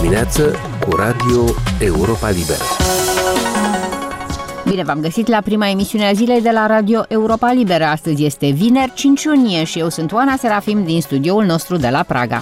dimineață cu Radio Europa Liberă. Bine v-am găsit la prima emisiune a zilei de la Radio Europa Liberă. Astăzi este vineri, 5 iunie și eu sunt Oana Serafim din studioul nostru de la Praga.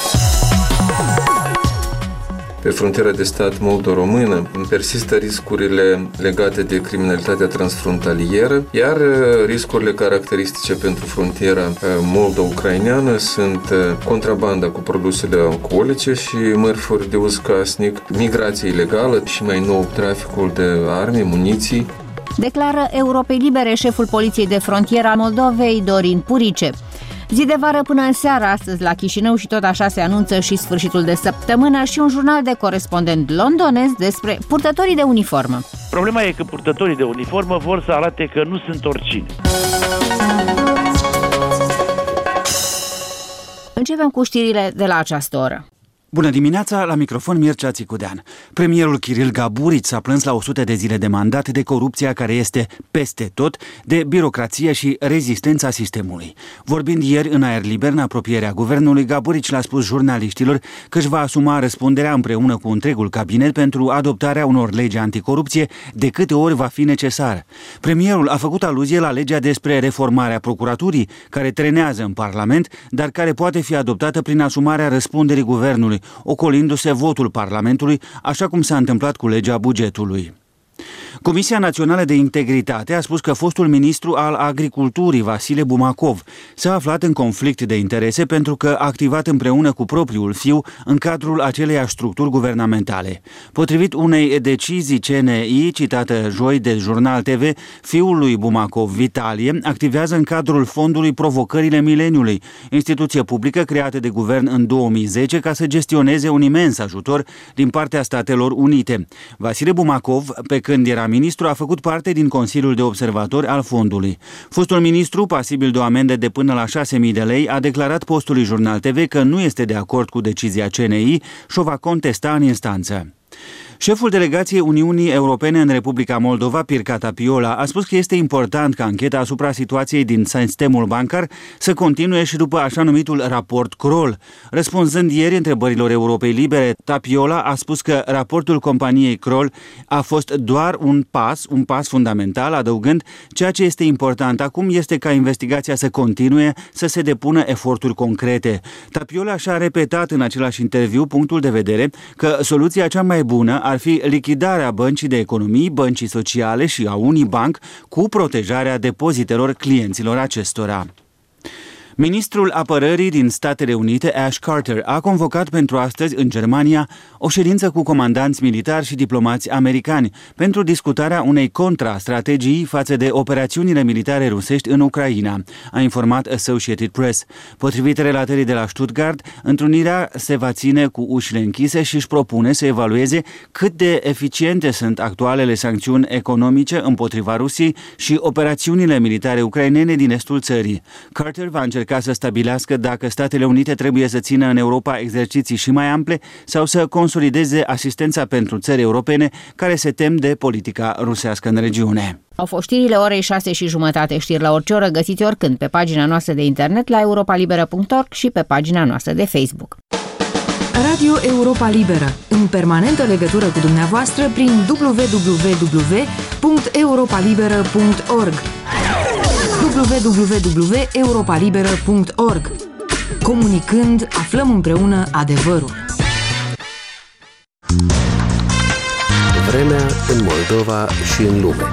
Pe frontiera de stat moldo-română persistă riscurile legate de criminalitatea transfrontalieră, iar riscurile caracteristice pentru frontiera moldo-ucraineană sunt contrabanda cu produsele alcoolice și mărfuri de uz casnic, migrație ilegală și mai nou traficul de arme, muniții. Declară Europei Libere șeful Poliției de Frontieră a Moldovei, Dorin Purice. Zi de vară până în seară astăzi la Chișinău și tot așa se anunță și sfârșitul de săptămână și un jurnal de corespondent londonez despre purtătorii de uniformă. Problema e că purtătorii de uniformă vor să arate că nu sunt oricine. Începem cu știrile de la această oră. Bună dimineața, la microfon Mircea Țicudean. Premierul Kiril Gaburici s-a plâns la 100 de zile de mandat de corupția care este peste tot, de birocrație și rezistența sistemului. Vorbind ieri în aer liber, în apropierea guvernului, Gaburici le-a spus jurnaliștilor că își va asuma răspunderea împreună cu întregul cabinet pentru adoptarea unor legi anticorupție de câte ori va fi necesar. Premierul a făcut aluzie la legea despre reformarea procuraturii, care trenează în Parlament, dar care poate fi adoptată prin asumarea răspunderii guvernului, ocolindu-se votul Parlamentului, așa cum s-a întâmplat cu legea bugetului. Comisia Națională de Integritate a spus că fostul ministru al Agriculturii, Vasile Bumakov, s-a aflat în conflict de interese pentru că a activat împreună cu propriul fiu în cadrul aceleiași structuri guvernamentale. Potrivit unei decizii CNI, citată joi de Jurnal TV, fiul lui Bumakov, Vitalie, activează în cadrul Fondului Provocările Mileniului, instituție publică creată de guvern în 2010 ca să gestioneze un imens ajutor din partea Statelor Unite. Vasile Bumakov, pe când era ministru, a făcut parte din Consiliul de Observatori al fondului. Fostul ministru, pasibil de o amendă de până la 6.000 de lei, a declarat postului Jurnal TV că nu este de acord cu decizia CNI și o va contesta în instanță. Șeful delegației Uniunii Europene în Republica Moldova, Pirca Tapiola, a spus că este important ca ancheta asupra situației din sistemul bancar să continue și după așa numitul raport Kroll. Răspunzând ieri întrebărilor Europei Libere, Tapiola a spus că raportul companiei Kroll a fost doar un pas fundamental, adăugând: ceea ce este important acum este ca investigația să continue, să se depună eforturi concrete. Tapiola și-a repetat în același interviu punctul de vedere că soluția cea mai bună ar fi lichidarea Băncii de Economii, Băncii Sociale și a Unibank cu protejarea depozitelor clienților acestora. Ministrul Apărării din Statele Unite, Ash Carter, a convocat pentru astăzi în Germania o ședință cu comandanți militari și diplomați americani pentru discutarea unei contrastrategii față de operațiunile militare rusești în Ucraina, a informat Associated Press. Potrivit relatării de la Stuttgart, întrunirea se va ține cu ușile închise și își propune să evalueze cât de eficiente sunt actualele sancțiuni economice împotriva Rusiei și operațiunile militare ucrainene din estul țării. Carter va încerca să stabilească dacă Statele Unite trebuie să țină în Europa exerciții și mai ample sau să consolideze asistența pentru țări europene care se tem de politica rusească în regiune. Au fost știrile orei 6:30, știri la orice oră, găsiți oricând pe pagina noastră de internet la europalibera.org și pe pagina noastră de Facebook. Radio Europa Liberă, în permanentă legătură cu dumneavoastră prin www.europalibera.org www.europalibera.org. Comunicând, aflăm împreună adevărul. Vremea în Moldova și în lume.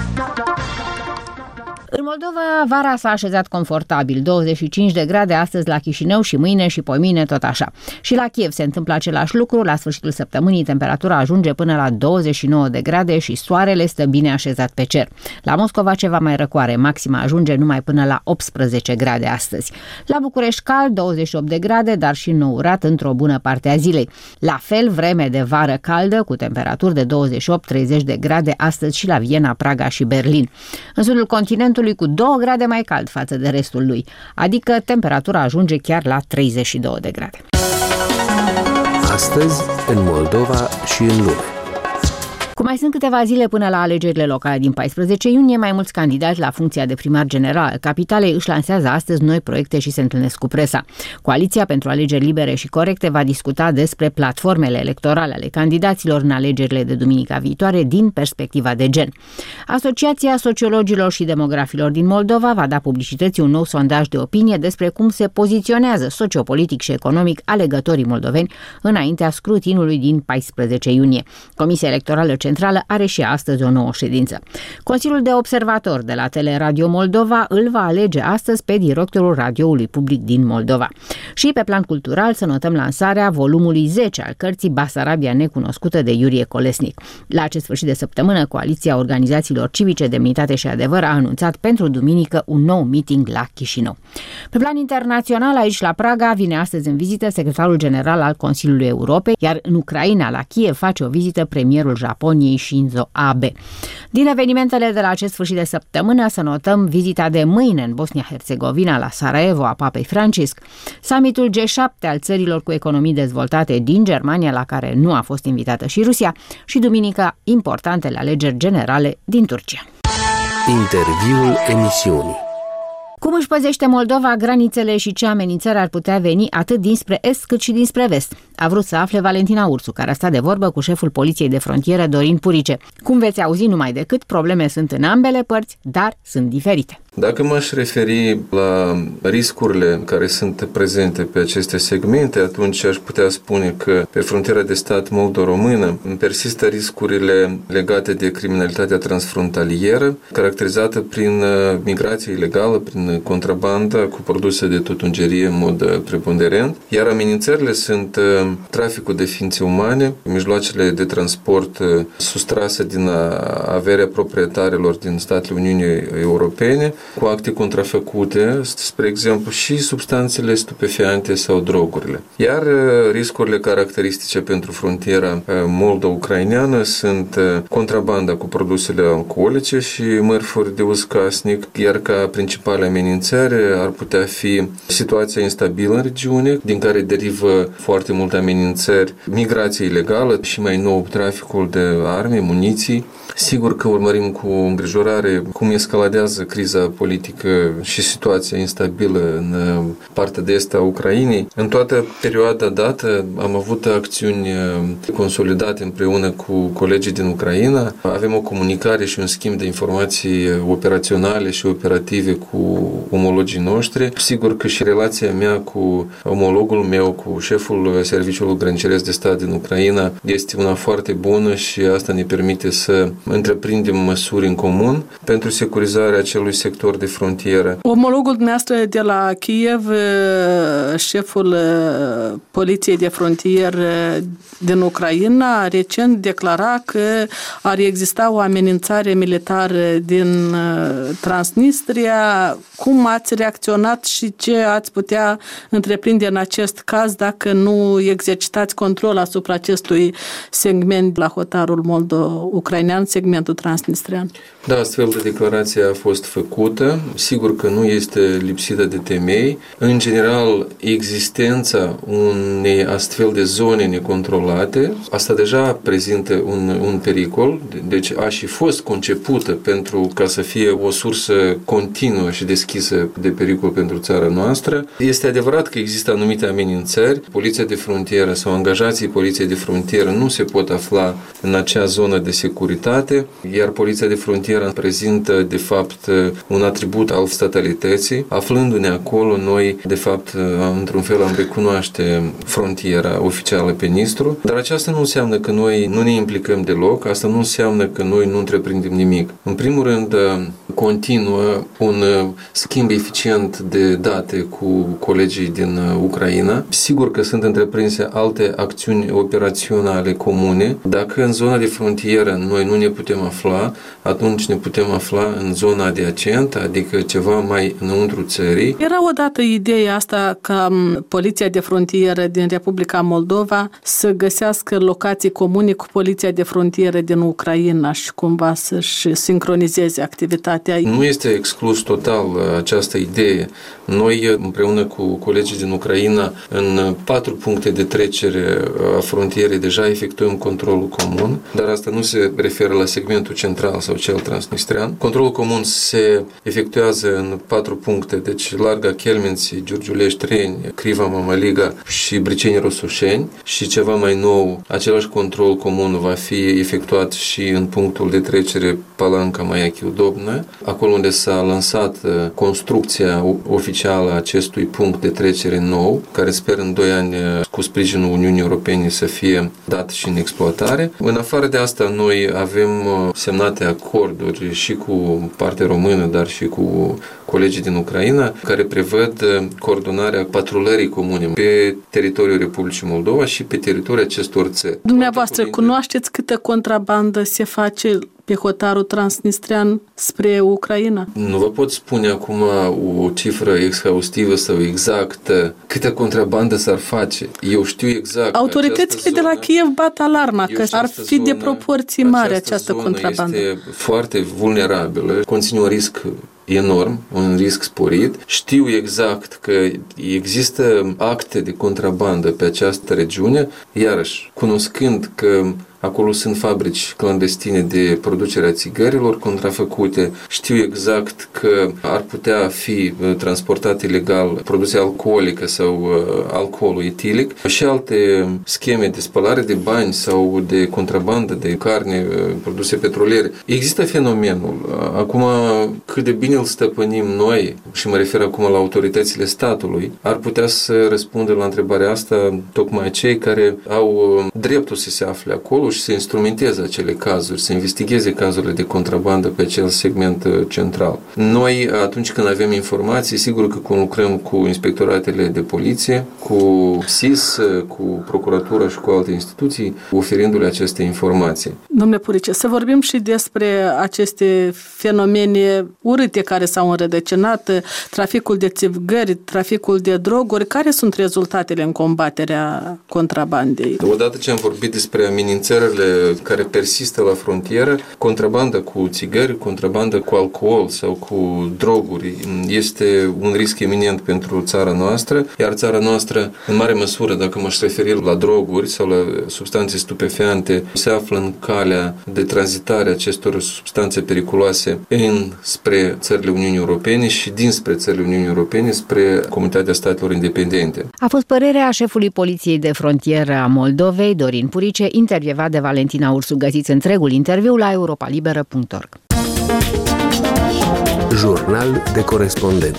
În Moldova, vara s-a așezat confortabil, 25 de grade astăzi la Chișinău și mâine și poimine tot așa. Și la Kiev se întâmplă același lucru, la sfârșitul săptămânii temperatura ajunge până la 29 de grade și soarele stă bine așezat pe cer. La Moscova ceva mai răcoare, maxima ajunge numai până la 18 grade astăzi. La București cald, 28 de grade, dar și nourat într-o bună parte a zilei. La fel, vreme de vară caldă, cu temperaturi de 28-30 de grade astăzi și la Viena, Praga și Berlin. În sudul continentului cu 2 grade mai cald față de restul lui, adică temperatura ajunge chiar la 32 de grade. Astăzi, în Moldova și în lume. Cu mai sunt câteva zile până la alegerile locale din 14 iunie, mai mulți candidați la funcția de primar general al capitalei își lansează astăzi noi proiecte și se întâlnesc cu presa. Coaliția pentru alegeri libere și corecte va discuta despre platformele electorale ale candidaților în alegerile de duminica viitoare din perspectiva de gen. Asociația Sociologilor și Demografilor din Moldova va da publicității un nou sondaj de opinie despre cum se poziționează sociopolitic și economic alegătorii moldoveni înaintea scrutinului din 14 iunie. Comisia Electorală Centrală are și astăzi o nouă ședință. Consiliul de observator de la Teleradio Moldova îl va alege astăzi pe directorul radioului public din Moldova. Și pe plan cultural să notăm lansarea volumului 10 al cărții Basarabia necunoscută de Iurie Colesnic. La acest sfârșit de săptămână, Coaliția Organizațiilor Civice, Demnitate și Adevăr a anunțat pentru duminică un nou meeting la Chișinău. Pe plan internațional, aici la Praga, vine astăzi în vizită secretarul general al Consiliului Europei, iar în Ucraina, la Kiev, face o vizită premierul Japoniei Shinzo Abe. Din evenimentele de la acest sfârșit de săptămână să notăm vizita de mâine în Bosnia-Herzegovina la Sarajevo a Papei Francisc, summitul G7 al țărilor cu economii dezvoltate din Germania, la care nu a fost invitată și Rusia, și duminica importantele alegeri generale din Turcia. Interviul emisiunii. Cum își păzește Moldova granițele și ce amenințări ar putea veni atât dinspre est cât și dinspre vest? A vrut să afle Valentina Ursu, care a stat de vorbă cu șeful Poliției de Frontieră, Dorin Purice. Cum veți auzi numai decât, probleme sunt în ambele părți, dar sunt diferite. Dacă m-aș referi la riscurile care sunt prezente pe aceste segmente, atunci aș putea spune că pe frontiera de stat moldo-română persistă riscurile legate de criminalitatea transfrontalieră, caracterizată prin migrație ilegală, prin contrabanda cu produse de tutungerie în mod preponderent, iar amenințările sunt traficul de ființe umane, mijloacele de transport sustrase din averea proprietarilor din statele Uniunii Europene, cu acte contrafăcute, spre exemplu, și substanțele stupefiante sau drogurile. Iar riscurile caracteristice pentru frontiera moldo-ucraineană sunt contrabanda cu produsele alcoolice și mărfuri de uz casnic, iar ca principale amenințări ar putea fi situația instabilă în regiune, din care derivă foarte multe amenințări, migrație ilegală și mai nou traficul de arme, muniții. Sigur că urmărim cu îngrijorare cum escaladează criza politică și situația instabilă în partea de est a Ucrainei. În toată perioada dată am avut acțiuni consolidate împreună cu colegii din Ucraina. Avem o comunicare și un schimb de informații operaționale și operative cu omologii noștri. Sigur că și relația mea cu omologul meu, cu șeful Serviciului Grăniceresc de Stat din Ucraina, este una foarte bună și asta ne permite să întreprindem măsuri în comun pentru securizarea acelui sector de frontieră. Omologul dumneavoastră de la Kiev, șeful Poliției de Frontieră din Ucraina, recent declara că ar exista o amenințare militară din Transnistria. Cum ați reacționat și ce ați putea întreprinde în acest caz dacă nu exercitați control asupra acestui segment la hotarul moldo-ucrainean, segmentul transnistrian? Da, astfel de declarație a fost făcută. Sigur că nu este lipsită de temei. În general, existența unei astfel de zone necontrolate, asta deja prezintă un pericol, deci a și fost concepută pentru ca să fie o sursă continuă și deschisă de pericol pentru țara noastră. Este adevărat că există anumite amenințări. Poliția de frontieră sau angajații Poliției de frontieră nu se pot afla în acea zonă de securitate, iar Poliția de frontieră prezintă, de fapt, un atribut al statalității. Aflându-ne acolo, noi, de fapt, într-un fel am recunoaște frontiera oficială pe Nistru, dar aceasta nu înseamnă că noi nu ne implicăm deloc, asta nu înseamnă că noi nu întreprindem nimic. În primul rând, continuă un schimb eficient de date cu colegii din Ucraina. Sigur că sunt întreprinse alte acțiuni operaționale comune. Dacă în zona de frontieră noi nu ne putem afla, atunci ne putem afla în zona adiacentă, adică ceva mai înăuntru țării. Era odată ideea asta ca Poliția de Frontieră din Republica Moldova să găsească locații comune cu Poliția de Frontieră din Ucraina și cumva să-și sincronizeze activitatea. Nu este exclus total această idee. Noi, împreună cu colegii din Ucraina, în 4 puncte de trecere a frontierei deja efectuăm controlul comun, dar asta nu se referă la segmentul central sau cel transnistrean. Controlul comun se efectuează în 4 puncte, deci Larga Chelmenții, Giurgiulești, Reni, Criva Mămăliga și Briceni Rosușeni, și ceva mai nou, același control comun va fi efectuat și în punctul de trecere Palanca Maiachiu Dobnă, acolo unde s-a lansat construcția oficială a acestui punct de trecere nou, care sper în 2 ani cu sprijinul Uniunii Europene să fie dat și în exploatare. În afară de asta, noi avem semnate acorduri și cu partea română, dar și cu colegii din Ucraina, care prevăd coordonarea patrulării comune pe teritoriul Republicii Moldova și pe teritoriul acestor țări. Dumneavoastră, cunoașteți câtă contrabandă se face pe hotarul transnistrean spre Ucraina? Nu vă pot spune acum o cifră exhaustivă sau exactă câtă contrabandă s-ar face. Eu știu exact. Autoritățile de la Kiev bat alarma că ar fi de proporții mari această contrabandă. Este foarte vulnerabilă, conține un risc enorm, un risc sporit. Știu exact că există acte de contrabandă pe această regiune, iarăși, cunoscând că acolo sunt fabrici clandestine de producere a țigărilor contrafăcute. Știu exact că ar putea fi transportat ilegal produse alcoolice sau alcoolul etilic și alte scheme de spălare de bani sau de contrabandă de carne, produse petroliere. Există fenomenul. Acum, cât de bine îl stăpânim noi, și mă refer acum la autoritățile statului, ar putea să răspundă la întrebarea asta tocmai cei care au dreptul să se afle acolo și să instrumenteze acele cazuri, să investigheze cazurile de contrabandă pe acel segment central. Noi, atunci când avem informații, sigur că lucrăm cu inspectoratele de poliție, cu SIS, cu procuratura și cu alte instituții, oferindu-le aceste informații. Domnule Purice, să vorbim și despre aceste fenomene urâte care s-au înrădăcinat, traficul de țigări, traficul de droguri. Care sunt rezultatele în combaterea contrabandei? Odată ce am vorbit despre amenințările care persistă la frontieră, contrabanda cu țigări, contrabanda cu alcool sau cu droguri este un risc eminent pentru țara noastră, iar țara noastră, în mare măsură, dacă m-aș referi la droguri sau la substanțe stupefiante, se află în calea de tranzitare acestor substanțe periculoase spre țările Uniunii Europene și dinspre țările Uniunii Europene spre Comunitatea Statelor Independente. A fost părerea șefului Poliției de Frontieră a Moldovei, Dorin Purice, intervievat de Valentina Ursu. Găsiți întregul interviu la europalibera.org. Jurnal de corespondent.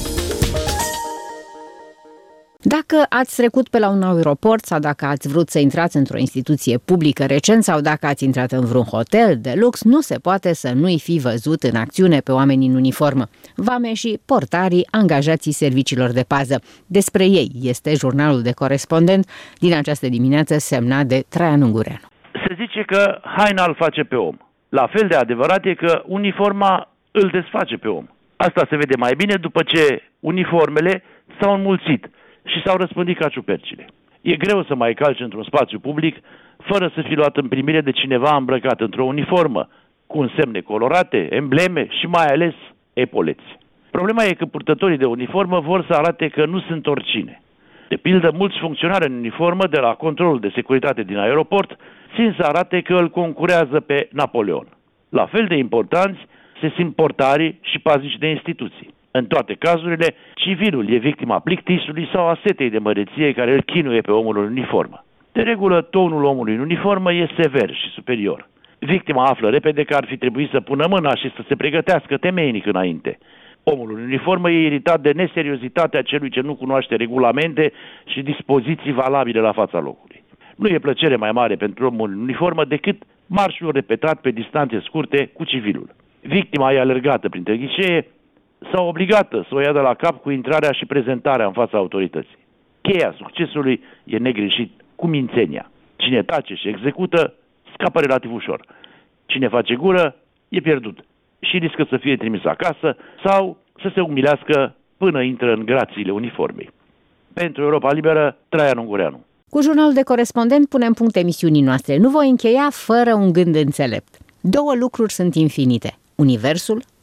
Dacă ați trecut pe la un aeroport sau dacă ați vrut să intrați într-o instituție publică recent sau dacă ați intrat în vreun hotel de lux, nu se poate să nu-i fi văzut în acțiune pe oameni în uniformă. Vameșii, portarii, angajații serviciilor de pază. Despre ei este jurnalul de corespondent din această dimineață, semnat de Traian Ungureanu. Se zice că haina îl face pe om. La fel de adevărat e că uniforma îl desface pe om. Asta se vede mai bine după ce uniformele s-au înmulțit și s-au răspândit ca ciupercile. E greu să mai calci într-un spațiu public fără să fi luat în primire de cineva îmbrăcat într-o uniformă, cu însemne colorate, embleme și mai ales epoleți. Problema e că purtătorii de uniformă vor să arate că nu sunt oricine. De pildă, mulți funcționari în uniformă de la controlul de securitate din aeroport țin să arate că îl concurează pe Napoleon. La fel de importanți se simt portarii și pazici de instituții. În toate cazurile, civilul e victima plictisului sau a setei de măreție care îl chinuie pe omul în uniformă. De regulă, tonul omului în uniformă e sever și superior. Victima află repede că ar fi trebuit să pună mâna și să se pregătească temeinic înainte. Omul în uniformă e iritat de neseriozitatea celui ce nu cunoaște regulamente și dispoziții valabile la fața locului. Nu e plăcere mai mare pentru omul în uniformă decât marșul repetat pe distanțe scurte cu civilul. Victima e alergată printre ghișee sau obligată să o ia de la cap cu intrarea și prezentarea în fața autorității. Cheia succesului e negreșit cu mințenia. Cine tace și execută, scapă relativ ușor. Cine face gură, e pierdut și riscă să fie trimis acasă sau să se umilească până intră în grațiile uniformei. Pentru Europa Liberă, Traian Ungureanu. Cu jurnalul de corespondent punem punct emisiunii noastre. Nu voi încheia fără un gând înțelept. 2 lucruri sunt infinite: universul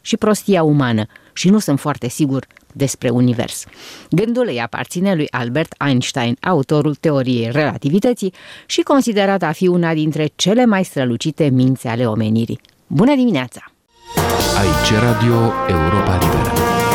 și prostia umană și nu sunt foarte sigur despre univers. Gândul îi aparține lui Albert Einstein, autorul teoriei relativității și considerat a fi una dintre cele mai strălucite minți ale omenirii. Bună dimineața! Aici Radio Europa Liberă.